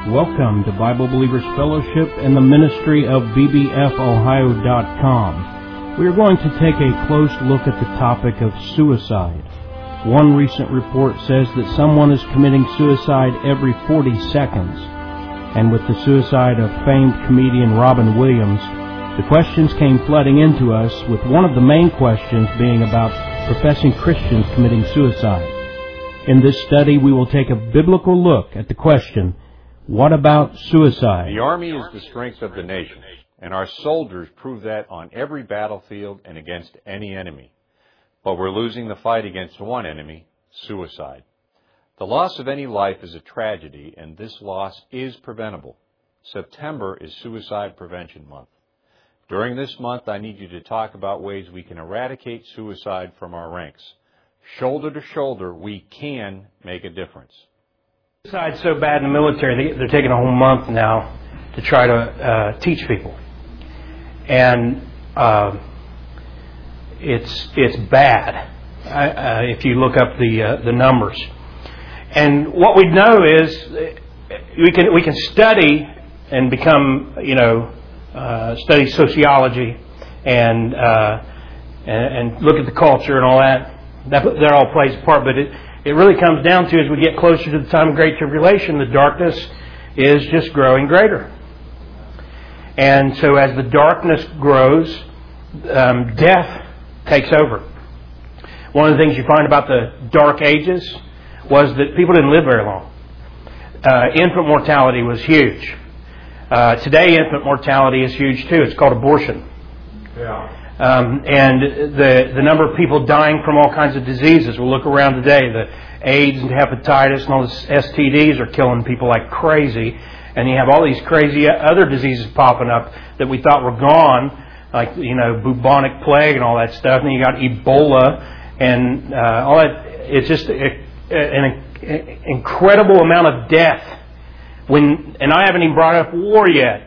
Welcome to Bible Believers Fellowship and the ministry of bbfohio.com. We are going to take a close look at the topic of suicide. One recent report says that someone is committing suicide every 40 seconds. And with the suicide of famed comedian Robin Williams, the questions came flooding into us, with one of the main questions being about professing Christians committing suicide. In this study, we will take a biblical look at the question, what about suicide? The Army is the strength of the nation, and our soldiers prove that on every battlefield and against any enemy. But we're losing the fight against one enemy, suicide. The loss of any life is a tragedy, and this loss is preventable. September is Suicide Prevention Month. During this month, I need you to talk about ways we can eradicate suicide from our ranks. Shoulder to shoulder, we can make a difference. Suicide's so bad in the military, they're taking a whole month now to try to teach people. And it's bad if you look up the numbers. And what we know is we can study and become, study sociology and look at the culture and all that. That all plays a part, but it really comes down to, as we get closer to the time of Great Tribulation, the darkness is just growing greater. And so as the darkness grows, death takes over. One of the things you find about the Dark Ages was that people didn't live very long. Infant mortality was huge. Today, infant mortality is huge too. It's called abortion. Yeah. And the number of people dying from all kinds of diseases. We'll look around today. The AIDS and hepatitis and all the STDs are killing people like crazy. And you have all these crazy other diseases popping up that we thought were gone, like, bubonic plague and all that stuff. And then you got Ebola and all that. It's just an incredible amount of death. And I haven't even brought up war yet.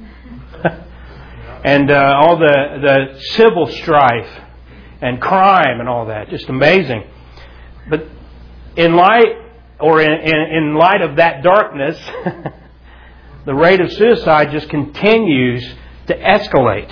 And all the civil strife and crime and all that, just amazing. But in light of that darkness, the rate of suicide just continues to escalate.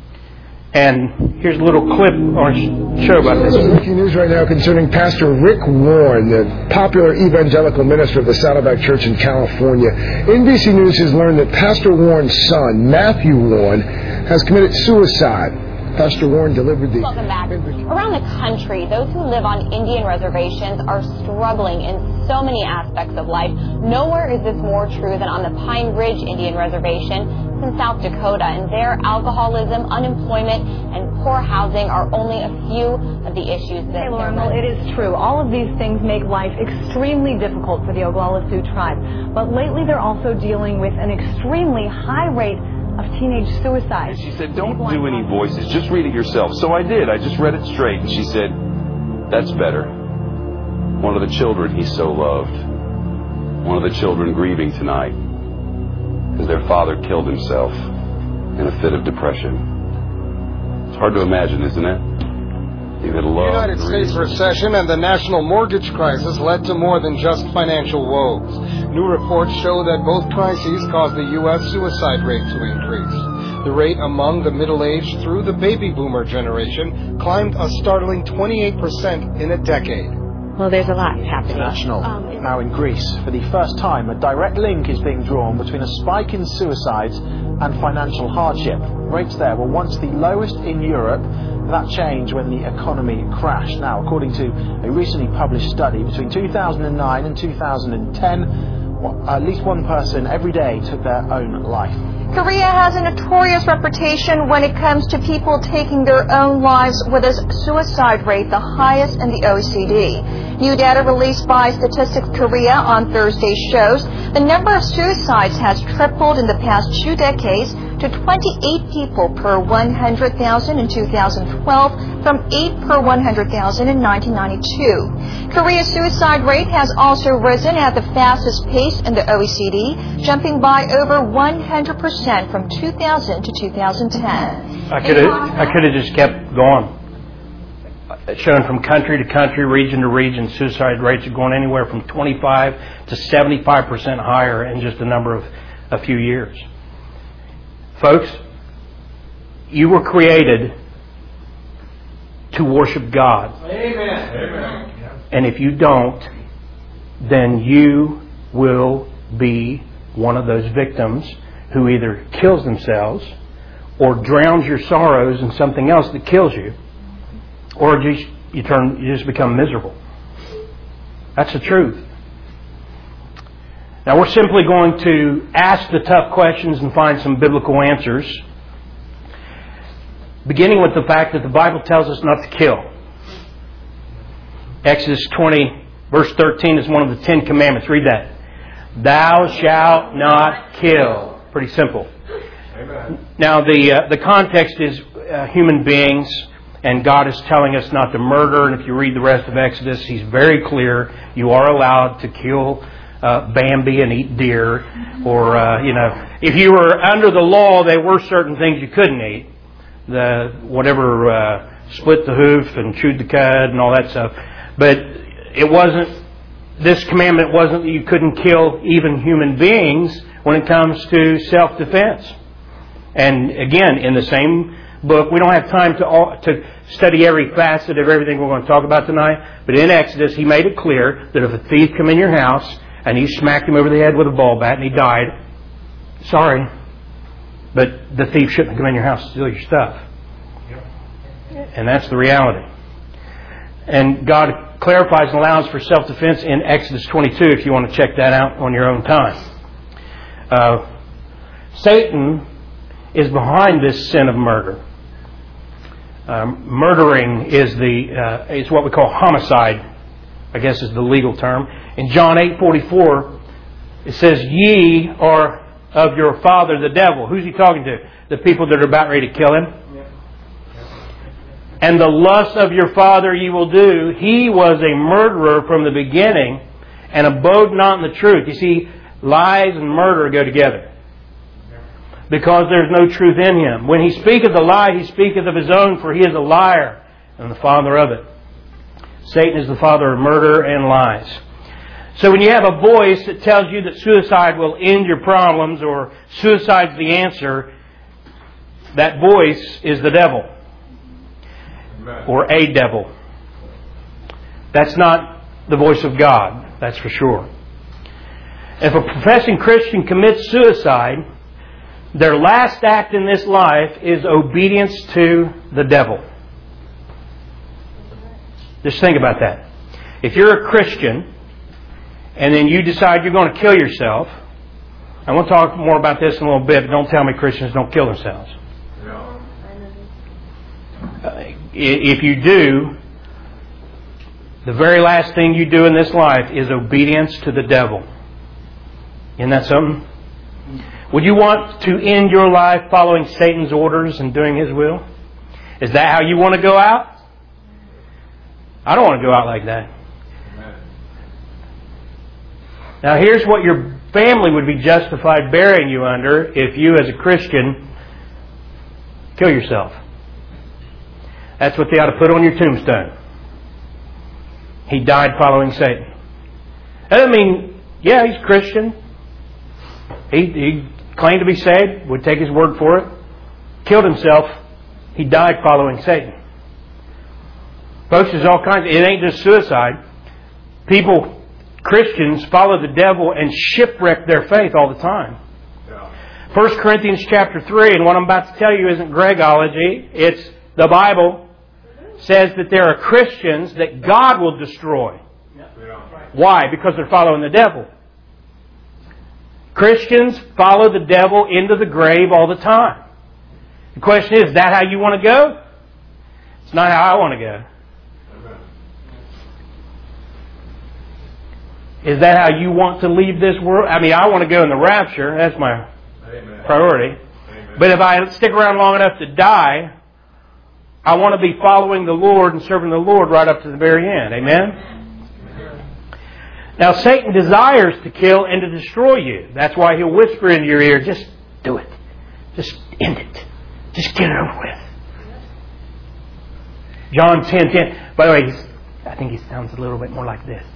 And here's a little clip or show about this. Breaking news right now concerning Pastor Rick Warren, the popular evangelical minister of the Saddleback Church in California. NBC News has learned that Pastor Warren's son, Matthew Warren, has committed suicide. Pastor Warren delivered the... Welcome back. Around the country, those who live on Indian reservations are struggling in so many aspects of life. Nowhere is this more true than on the Pine Ridge Indian Reservation in South Dakota. And there, alcoholism, unemployment, and poor housing are only a few of the issues that... Hey, Lauren, well, it is true. All of these things make life extremely difficult for the Oglala Sioux tribe. But lately, they're also dealing with an extremely high rate of teenage suicide. She said, don't do any voices, just read it yourself. So I did. I just read it straight. And she said, that's better. One of the children he so loved. One of the children grieving tonight because their father killed himself in a fit of depression. It's hard to imagine, isn't it? The United States recession and the national mortgage crisis led to more than just financial woes. New reports show that both crises caused the U.S. suicide rate to increase. The rate among the middle-aged through the baby boomer generation climbed a startling 28% in a decade. Well, there's a lot happening. International. Now in Greece, for the first time, a direct link is being drawn between a spike in suicides and financial hardship. Rates there were once the lowest in Europe. That changed when the economy crashed. Now, according to a recently published study, between 2009 and 2010, at least one person every day took their own life. Korea has a notorious reputation when it comes to people taking their own lives, with a suicide rate the highest in the OECD. New data released by Statistics Korea on Thursday shows the number of suicides has tripled in the past 2 decades to 28 people per 100,000 in 2012 from 8 per 100,000 in 1992. Korea's suicide rate has also risen at the fastest pace in the OECD, jumping by over 100% from 2000 to 2010. I could have just kept going. shown from country to country, region to region, suicide rates are going anywhere from 25 to 75% higher in just a few years. Folks, you were created to worship God. Amen. And if you don't, then you will be one of those victims who either kills themselves or drowns your sorrows in something else that kills you, or you just become miserable. That's the truth. Now we're simply going to ask the tough questions and find some biblical answers, beginning with the fact that the Bible tells us not to kill. Exodus 20, verse 13 is one of the 10 commandments. Read that. Thou shalt not kill. Pretty simple. Amen. Now the context is human beings, and God is telling us not to murder. And if you read the rest of Exodus, He's very clear. You are allowed to kill Bambi and eat deer, or if you were under the law, there were certain things you couldn't eat. Split the hoof and chewed the cud and all that stuff. But it wasn't. This commandment wasn't that you couldn't kill even human beings when it comes to self-defense. And again, in the same book, we don't have time to study every facet of everything we're going to talk about tonight. But in Exodus, He made it clear that if a thief come in your house and you smacked him over the head with a ball bat and he died, sorry, but the thief shouldn't come in your house to steal your stuff. And that's the reality. And God clarifies and allows for self-defense in Exodus 22 if you want to check that out on your own time. Satan is behind this sin of murder. Murdering is what we call homicide, I guess is the legal term. In John 8:44, it says, "Ye are of your father the devil." Who's He talking to? The people that are about ready to kill Him. "And the lust of your father ye will do. He was a murderer from the beginning, and abode not in the truth." You see, lies and murder go together, because there's no truth in him. When he speaketh a lie, he speaketh of his own, for he is a liar and the father of it. Satan is the father of murder and lies. So when you have a voice that tells you that suicide will end your problems, or suicide's the answer, that voice is the devil. Or a devil. That's not the voice of God, that's for sure. If a professing Christian commits suicide, their last act in this life is obedience to the devil. Just think about that. If you're a Christian and then you decide you're going to kill yourself, I want to talk more about this in a little bit, but don't tell me Christians don't kill themselves. If you do, the very last thing you do in this life is obedience to the devil. Isn't that something? Would you want to end your life following Satan's orders and doing his will? Is that how you want to go out? I don't want to go out like that. Now here's what your family would be justified burying you under if you as a Christian kill yourself. That's what they ought to put on your tombstone. He died following Satan. That doesn't mean, yeah, he's Christian. He claimed to be saved, would take his word for it. Killed himself. He died following Satan. Folks, there's all kinds. It ain't just suicide. People, Christians, follow the devil and shipwreck their faith all the time. 1 Corinthians chapter 3, and what I'm about to tell you isn't Gregology, it's the Bible, says that there are Christians that God will destroy. Why? Because they're following the devil. Christians follow the devil into the grave all the time. The question is that how you want to go? It's not how I want to go. Is that how you want to leave this world? I mean, I want to go in the rapture. That's my priority. But if I stick around long enough to die, I want to be following the Lord and serving the Lord right up to the very end. Amen? Now, Satan desires to kill and to destroy you. That's why he'll whisper into your ear, just do it. Just end it. Just get it over with. John 10:10. By the way, I think he sounds a little bit more like this.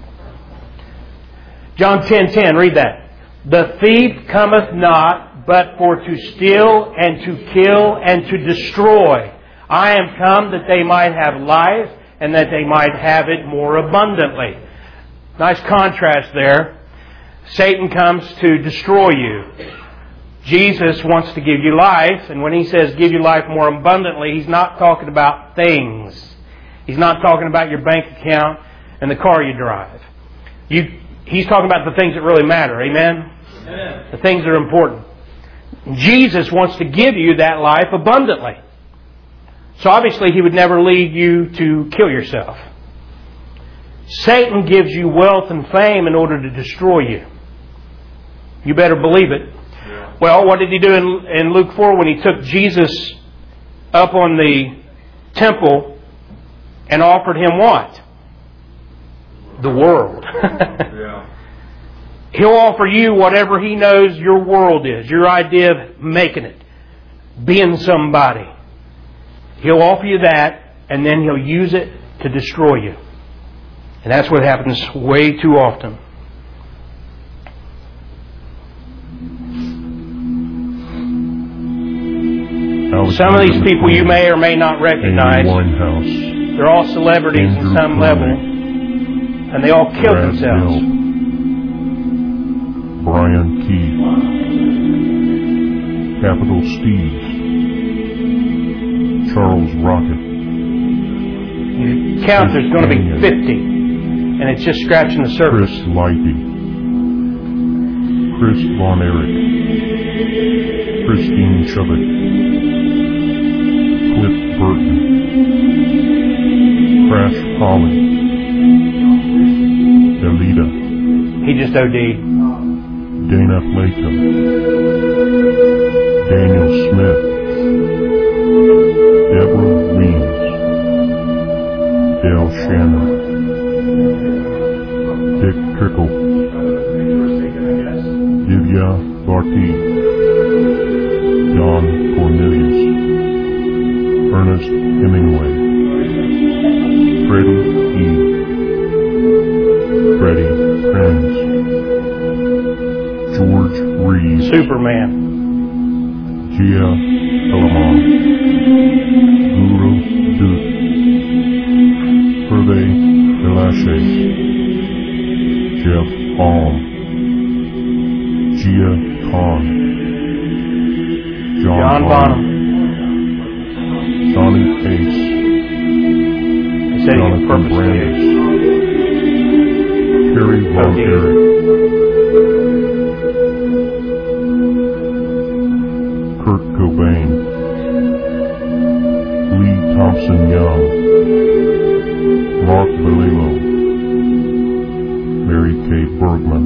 John 10:10, read that. The thief cometh not, but for to steal and to kill and to destroy. I am come that they might have life and that they might have it more abundantly. Nice contrast there. Satan comes to destroy you. Jesus wants to give you life, and when He says give you life more abundantly, He's not talking about things. He's not talking about your bank account and the car you drive. He's talking about the things that really matter. Amen? Amen. The things that are important. Jesus wants to give you that life abundantly. So obviously He would never lead you to kill yourself. Satan gives you wealth and fame in order to destroy you. You better believe it. Yeah. Well, what did He do in Luke 4 when He took Jesus up on the temple and offered Him what? The world. Yeah. He'll offer you whatever He knows your world is, your idea of making it, being somebody. He'll offer you that, and then He'll use it to destroy you. And that's what happens way too often. Some of these people you may or may not recognize. They're all celebrities at some level. And they all kill themselves. Brian Key, Capital Steve, Charles Rocket. You count, there's going to be 50, and it's just scratching the surface. Chris Lighty, Chris Von Erich, Christine Chubbuck, Cliff Burton, Crash Holly, Delita. He just OD'd. Dana Plato, Daniel Smith, Deborah Weems, Dale Shannon, Dick Trickle, Divya Bharti, John Cornelius, Ernest Hemingway, Freddie E. Freddie Prinze, George Reeves, Superman, Gia Elamon, Guru Dutt, Hervé Delachaise, Jeff Alm, Gia Khan, John Bonham, Johnny Ace, Jonathan Brandis, Kerry Von Erich, Kurt Cobain, Lee Thompson Young, Mark Vallejo, Mary Kay Bergman,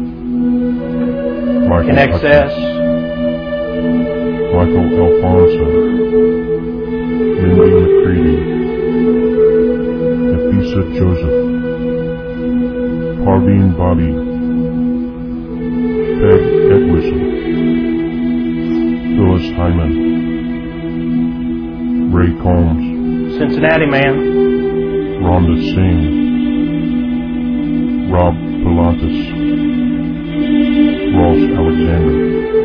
Michael Hutchins, Michael Alfonso, Mindy McCready, Nafisa Joseph, Parveen Bobby, Peg Edwisson, Phyllis Hyman, Ray Combs, Cincinnati Man, Rhonda Singh, Rob Pilatus, Ross Alexander,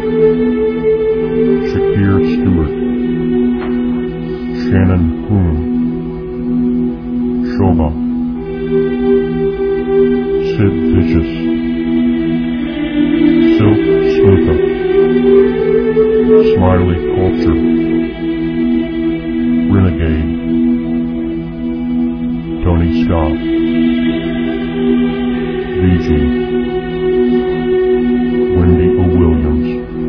Shakir Stewart, Shannon Hoon, Shoba, Sid Vicious, Silk Smitha, Smiley Culture, Renegade, Tony Scott, VG, Wendy O. Williams.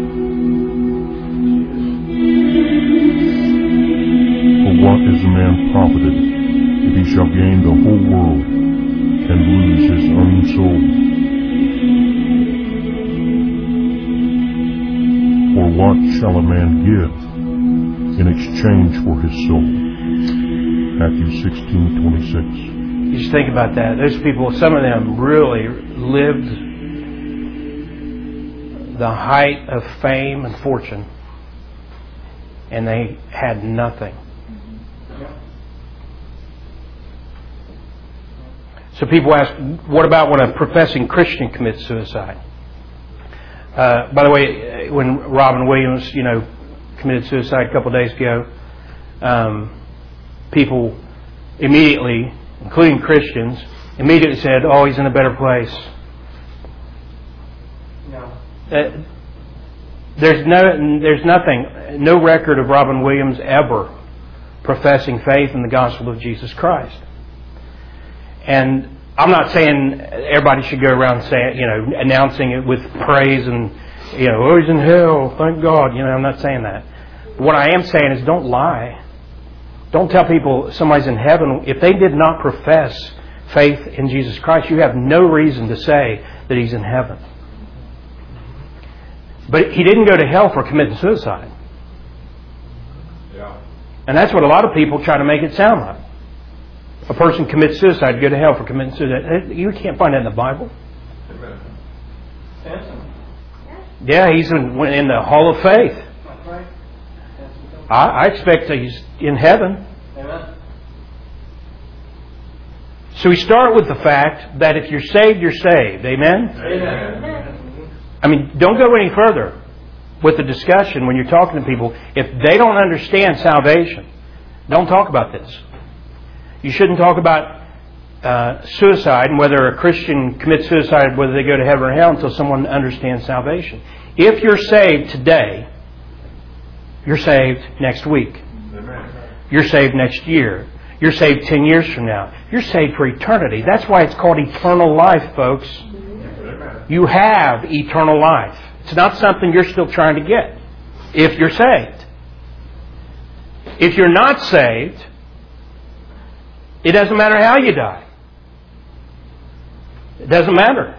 For what is a man profited if he shall gain the whole world and lose his own soul? For what shall a man give in exchange for his soul? Matthew 16:26. You just think about that. Those people, some of them really lived the height of fame and fortune, and they had nothing. So people ask, what about when a professing Christian commits suicide? By the way, when Robin Williams, committed suicide a couple of days ago, people immediately, including Christians, immediately said, "Oh, he's in a better place." No. There's no record of Robin Williams ever professing faith in the gospel of Jesus Christ. And I'm not saying everybody should go around saying, announcing it with praise and, "Oh, he's in hell, thank God." I'm not saying that. But what I am saying is, don't lie. Don't tell people somebody's in heaven. If they did not profess faith in Jesus Christ, you have no reason to say that he's in heaven. But he didn't go to hell for committing suicide. Yeah. And that's what a lot of people try to make it sound like. A person commits suicide to go to hell for committing suicide. You can't find that in the Bible. Amen. Yeah, he's in the Hall of Faith. That's right. I expect that he's in heaven. Amen. So we start with the fact that if you're saved, you're saved. Amen? Amen. I mean, don't go any further with the discussion when you're talking to people. If they don't understand salvation, don't talk about this. You shouldn't talk about suicide and whether a Christian commits suicide, whether they go to heaven or hell, until someone understands salvation. If you're saved today, you're saved next week. Amen. You're saved next year. You're saved 10 years from now. You're saved for eternity. That's why it's called eternal life, folks. You have eternal life. It's not something you're still trying to get if you're saved. If you're not saved, it doesn't matter how you die. It doesn't matter.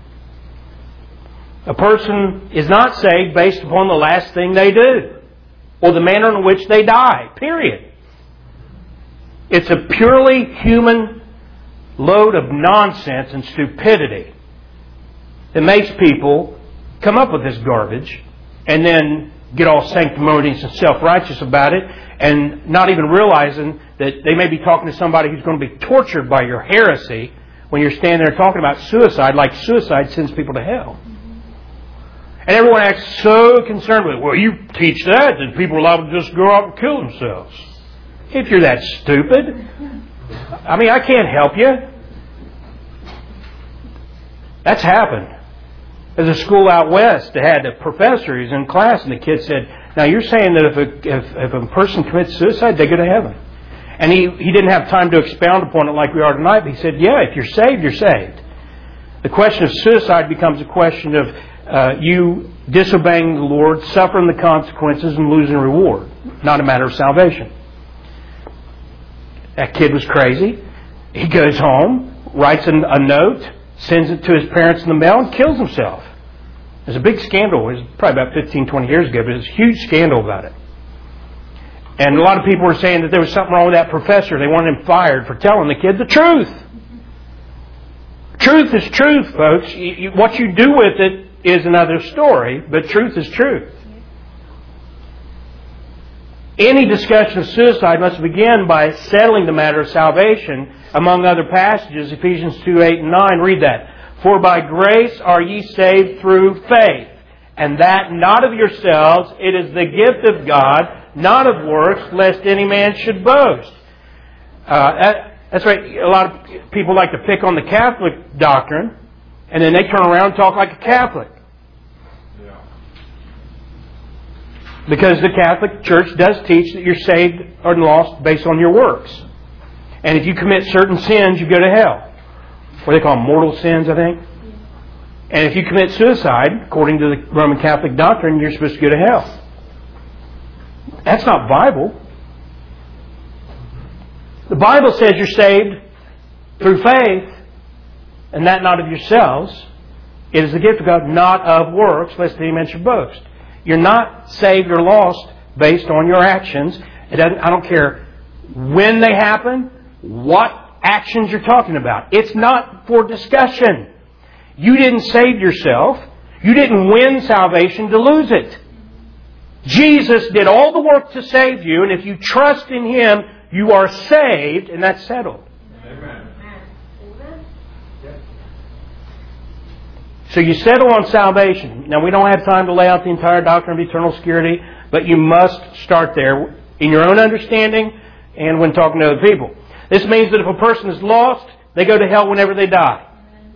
A person is not saved based upon the last thing they do or the manner in which they die, period. It's a purely human load of nonsense and stupidity that makes people come up with this garbage and then get all sanctimonious and self-righteous about it, and not even realizing that they may be talking to somebody who's going to be tortured by your heresy when you're standing there talking about suicide, like suicide sends people to hell. And everyone acts so concerned with it. Well, you teach that people are allowed to just go out and kill themselves. If you're that stupid, I mean, I can't help you. That's happened. There's a school out west that had a professor who's in class, and the kid said, "Now you're saying that if a person commits suicide, they go to heaven?" And he didn't have time to expound upon it like we are tonight, but he said, "Yeah, if you're saved, you're saved." The question of suicide becomes a question of you disobeying the Lord, suffering the consequences, and losing reward, not a matter of salvation. That kid was crazy. He goes home, writes a note, sends it to his parents in the mail, and kills himself. There's a big scandal. It was probably about 15, 20 years ago, but there's a huge scandal about it. And a lot of people were saying that there was something wrong with that professor. They wanted him fired for telling the kid the truth. Truth is truth, folks. What you do with it is another story, but truth is truth. Any discussion of suicide must begin by settling the matter of salvation. Among other passages, Ephesians 2:8 and 9, read that. "For by grace are ye saved through faith, and that not of yourselves, it is the gift of God, not of works, lest any man should boast." That's right. A lot of people like to pick on the Catholic doctrine, and then they turn around and talk like a Catholic. Because the Catholic Church does teach that you're saved or lost based on your works. And if you commit certain sins, you go to hell. What they call mortal sins, I think. And if you commit suicide, according to the Roman Catholic doctrine, you're supposed to go to hell. That's not Bible. The Bible says you're saved through faith, and that not of yourselves. It is the gift of God, not of works, lest any man should boast. You're not saved or lost based on your actions. I don't care when they happen, what actions you're talking about. It's not for discussion. You didn't save yourself. You didn't win salvation to lose it. Jesus did all the work to save you, and if you trust in Him, you are saved, and that's settled. Amen. So you settle on salvation. Now, we don't have time to lay out the entire doctrine of eternal security, but you must start there in your own understanding and when talking to other people. This means that if a person is lost, they go to hell whenever they die.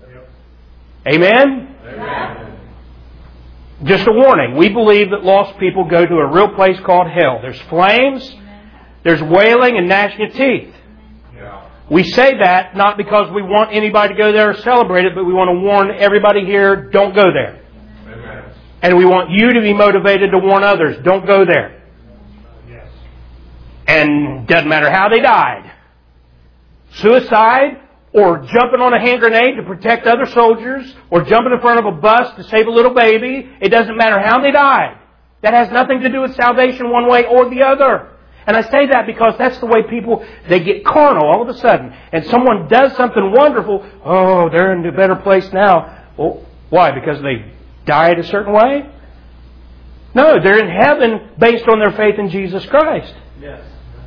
Amen? Amen. Just a warning. We believe that lost people go to a real place called hell. There's flames, there's wailing and gnashing of teeth. We say that not because we want anybody to go there or celebrate it, but we want to warn everybody here, don't go there. Amen. And we want you to be motivated to warn others, don't go there. Yes. And doesn't matter how they died. Suicide, or jumping on a hand grenade to protect other soldiers, or jumping in front of a bus to save a little baby, it doesn't matter how they died. That has nothing to do with salvation one way or the other. And I say that because that's the way people, they get carnal all of a sudden. And someone does something wonderful, oh, they're in a better place now. Well, why? Because they died a certain way? No, they're in heaven based on their faith in Jesus Christ. Yes.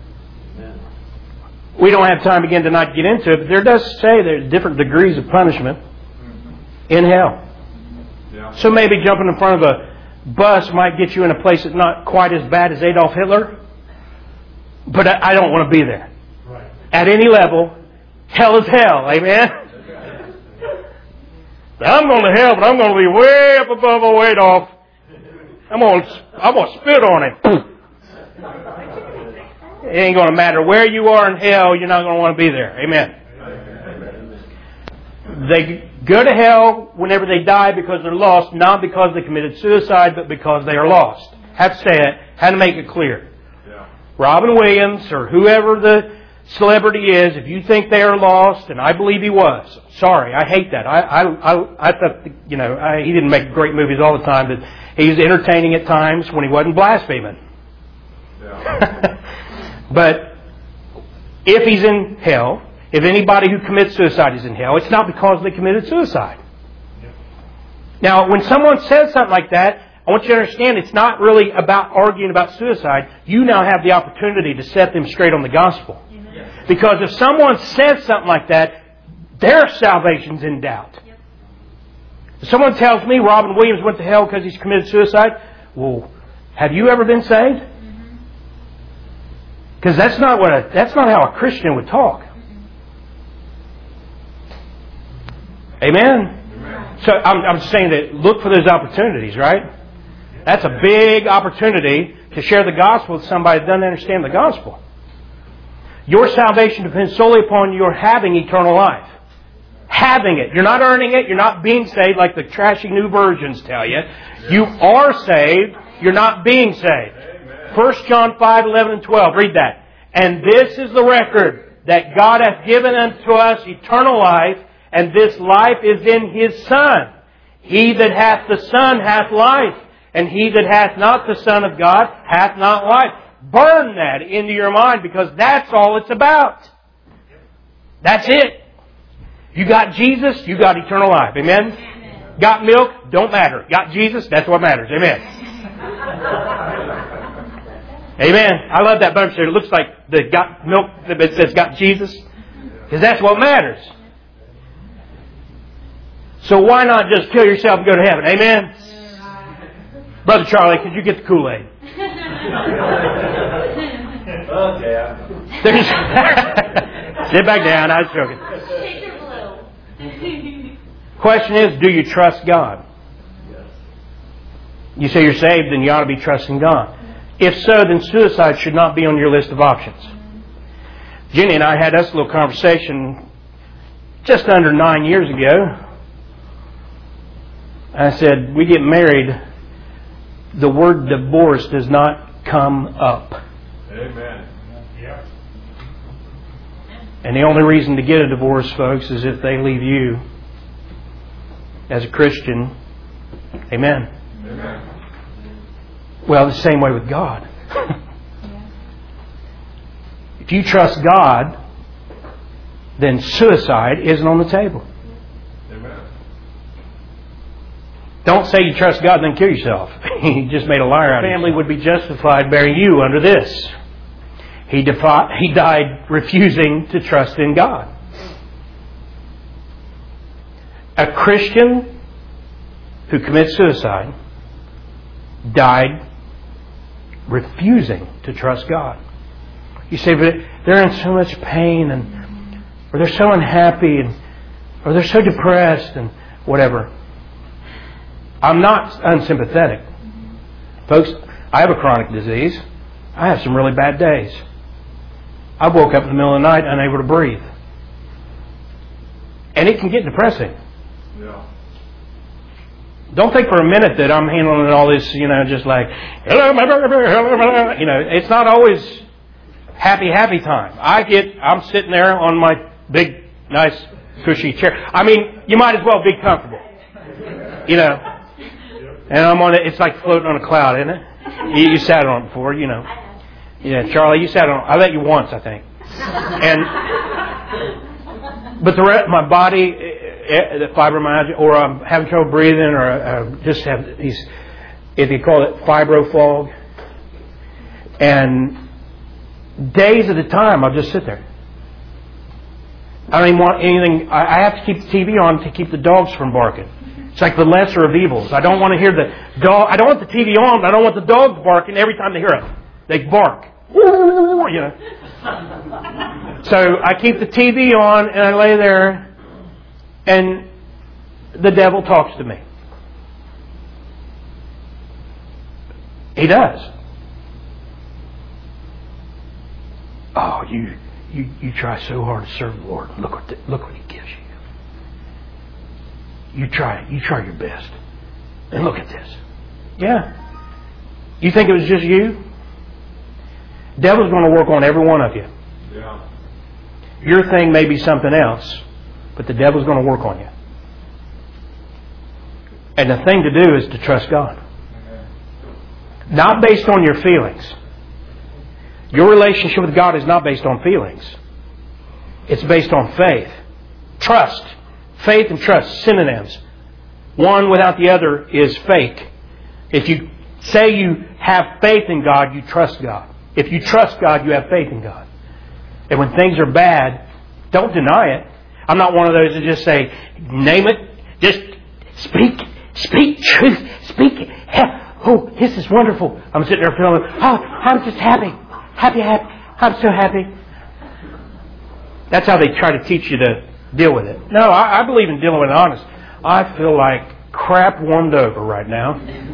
We don't have time again tonight to get into it, but there does say there's different degrees of punishment in hell. Yeah. So maybe jumping in front of a bus might get you in a place that's not quite as bad as Adolf Hitler. But I don't want to be there. Right. At any level, hell is hell. Amen? I'm going to hell, but I'm going to be way up above Adolf. I'm going to spit on him. It ain't going to matter where you are in hell, you're not going to want to be there. Amen. They go to hell whenever they die because they're lost, not because they committed suicide, but because they are lost. Have to say it. Have to make it clear. Robin Williams or whoever the celebrity is, if you think they are lost, and I believe he was, sorry, I hate that. I thought, he didn't make great movies all the time, but he was entertaining at times when he wasn't blaspheming. Yeah. But if he's in hell, if anybody who commits suicide is in hell, it's not because they committed suicide. Yeah. Now, when someone says something like that, I want you to understand it's not really about arguing about suicide. You now have the opportunity to set them straight on the gospel. Yes. Because if someone says something like that, their salvation's in doubt. Yep. If someone tells me Robin Williams went to hell because he's committed suicide, well, have you ever been saved? Because that's not how a Christian would talk. Amen? So I'm just saying that look for those opportunities, right? That's a big opportunity to share the gospel with somebody that doesn't understand the gospel. Your salvation depends solely upon your having eternal life. Having it. You're not earning it. You're not being saved like the trashy new versions tell you. You are saved. You're not being saved. 1 John 5, 11 and 12. Read that. And this is the record, that God hath given unto us eternal life, and this life is in His Son. He that hath the Son hath life. And he that hath not the Son of God hath not life. Burn that into your mind because that's all it's about. That's it. You got Jesus, you got eternal life. Amen? Amen. Got milk, don't matter. Got Jesus, that's what matters. Amen. Amen. I love that bunch there. It looks like the got milk that says got Jesus. Because that's what matters. So why not just kill yourself and go to heaven? Amen? Brother Charlie, could you get the Kool-Aid? Okay. Sit back down. I was joking. Question is, do you trust God? You say you're saved, then you ought to be trusting God. If so, then suicide should not be on your list of options. Jenny and I had us a little conversation just under 9 years ago. I said, we get married, the word divorce does not come up. Amen. Yeah. And the only reason to get a divorce, folks, is if they leave you as a Christian. Amen. Amen. Well, the same way with God. If you trust God, then suicide isn't on the table. Amen. Don't say you trust God and then kill yourself. You just made a liar out of yourself. Family would be justified bearing you under this. He died refusing to trust in God. A Christian who commits suicide died refusing to trust God. You say, but they're in so much pain, or they're so unhappy, or they're so depressed, and whatever. I'm not unsympathetic. Folks, I have a chronic disease. I have some really bad days. I woke up in the middle of the night unable to breathe. And it can get depressing. Yeah. Don't think for a minute that I'm handling all this, just like, hello, my baby, hello, my baby. It's not always happy time. I'm sitting there on my big, nice, cushy chair. I mean, you might as well be comfortable. And I'm on it. It's like floating on a cloud, isn't it? You sat on it before, Yeah, Charlie, you sat on it. I let you once, I think. But the rest, my body, the fibromyalgia, or I'm having trouble breathing, or just have these, if you call it fibro fog. And days at a time, I'll just sit there. I don't even want anything. I have to keep the TV on to keep the dogs from barking. It's like the lesser of evils. I don't want to hear the dog. I don't want the TV on, but I don't want the dogs barking every time they hear it. They bark. So I keep the TV on and I lay there, and the devil talks to me. He does. Oh, you try so hard to serve the Lord. Look what He gives you. You try your best. And look at this. Yeah. You think it was just you? The devil's going to work on every one of you. Yeah. Your thing may be something else, but the devil's going to work on you. And the thing to do is to trust God. Not based on your feelings. Your relationship with God is not based on feelings. It's based on faith. Trust. Faith and trust, synonyms. One without the other is fake. If you say you have faith in God, you trust God. If you trust God, you have faith in God. And when things are bad, don't deny it. I'm not one of those that just say, name it, just speak truth, speak it. Oh, this is wonderful. I'm sitting there feeling, I'm just happy. Happy. I'm so happy. That's how they try to teach you to deal with it. No, I believe in dealing with it honest. I feel like crap warmed over right now.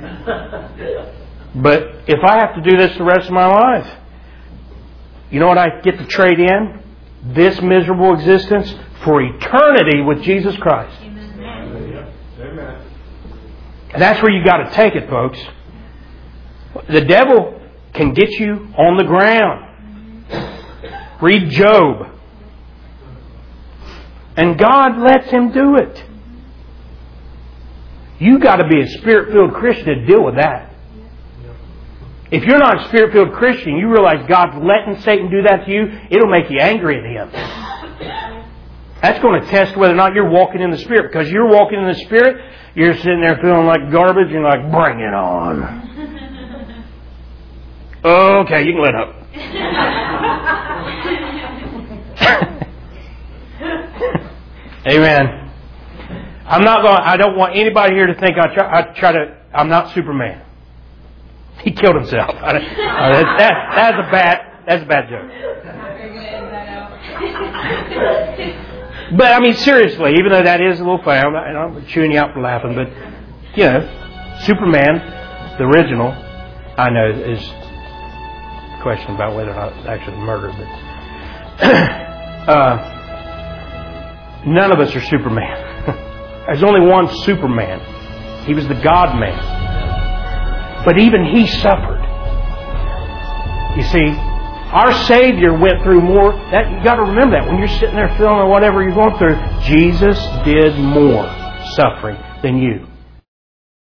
But if I have to do this the rest of my life, you know what I get to trade in? This miserable existence for eternity with Jesus Christ. Amen. And that's where you got to take it, folks. The devil can get you on the ground. Read Job. And God lets him do it. You got to be a Spirit-filled Christian to deal with that. If you're not a Spirit-filled Christian, you realize God's letting Satan do that to you, it'll make you angry at him. That's going to test whether or not you're walking in the Spirit. Because you're walking in the Spirit, you're sitting there feeling like garbage and like, bring it on. Okay, you can let up. Amen. I don't want anybody here to think I'm not Superman. He killed himself. That's a bad joke. But I mean, seriously, even though that is a little funny, I'm chewing you out for laughing, but Superman, the original, I know is a question about whether or not it's actually murder, but none of us are Superman. There's only one Superman. He was the God-man. But even he suffered. You see, our Savior went through more. You got to remember that when you're sitting there feeling whatever you're going through, Jesus did more suffering than you.